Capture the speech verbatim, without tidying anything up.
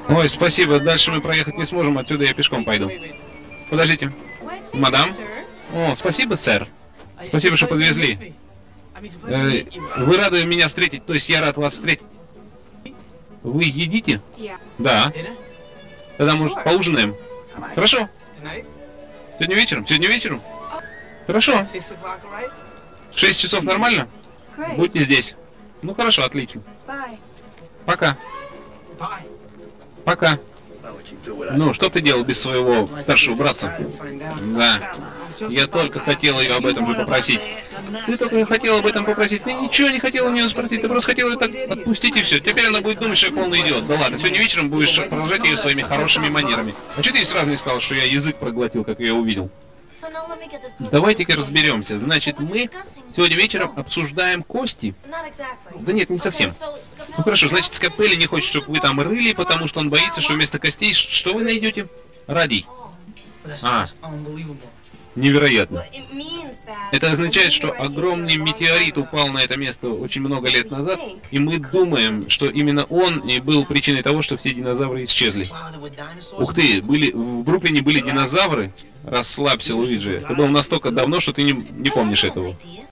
Ой, спасибо, дальше мы проехать не сможем, отсюда я пешком пойду. Подождите. Мадам? О, спасибо, сэр. Спасибо, что подвезли. Э, вы рады меня встретить, то есть я рад вас встретить. Вы едите? Да. Тогда, может, поужинаем? Хорошо. Сегодня вечером? Сегодня вечером? Хорошо. В шесть часов нормально? Будьте здесь. Ну хорошо, отлично. Пока. Пока. Ну, что ты делал без своего старшего братца? Да. Я только хотел ее об этом же попросить. Ты только хотел об этом попросить. Ты ничего не хотел у нее спросить. Ты просто хотел ее так отпустить и все. Теперь она будет думать, что я полный идиот. Да ладно, сегодня вечером будешь поражать ее своими хорошими манерами. А что ты ей сразу не сказал, что я язык проглотил, как я увидел? Давайте-ка разберемся. Значит, мы сегодня вечером обсуждаем кости? Да нет, не совсем. Ну хорошо, значит, Скапелли не хочет, чтобы вы там рыли, потому что он боится, что вместо костей что вы найдете? Радий. А, невероятно. Это означает, что огромный метеорит упал на это место очень много лет назад, и мы думаем, что именно он и был причиной того, что все динозавры исчезли. Ух ты, были, в Бруклине были динозавры? Расслабься, Луиджи. Это было настолько давно, что ты не, не помнишь этого.